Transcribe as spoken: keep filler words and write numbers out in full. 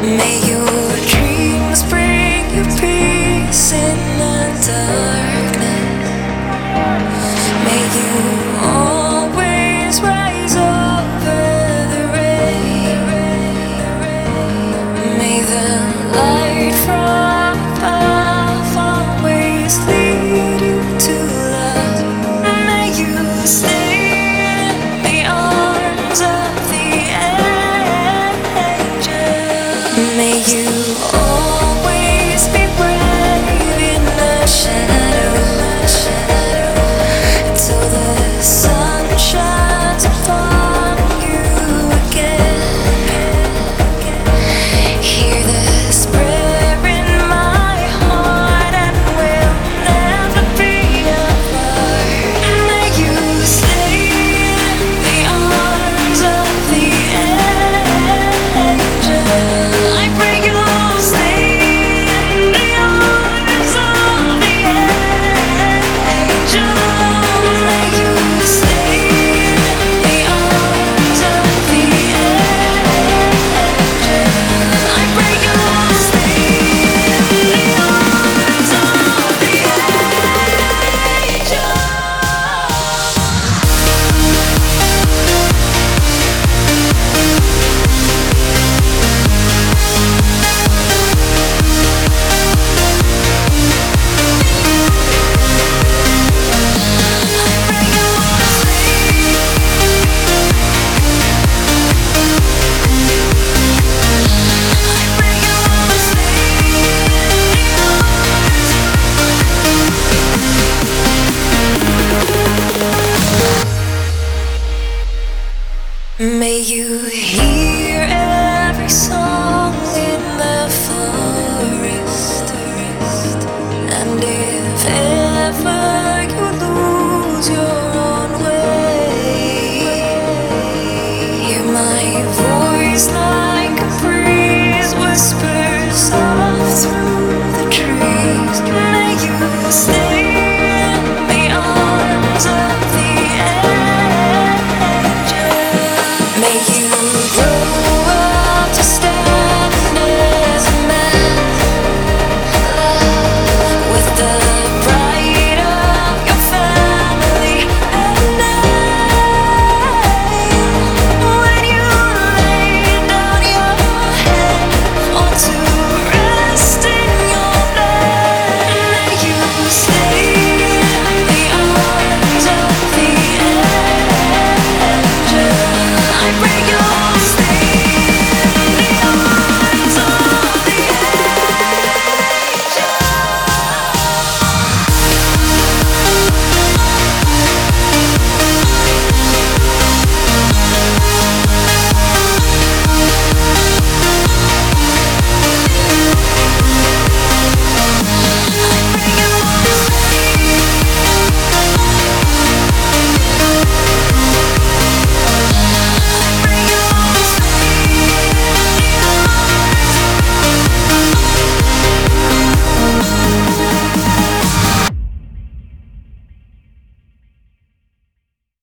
May your dreams bring you peace in the darkness. May you always rise over the rain. May the light from above always lead you to love. May you stay in the arms of the angel. May you always be brave in the shadows, till the sun shines upon you again. Hear this prayer in my heart, and we'll never be apart. May you stay in the arms of the angel. I pray you'll stay in the arms of the angel. May you stay in the arms of the angel. I pray you'll stay in the arms of the angel. May you hear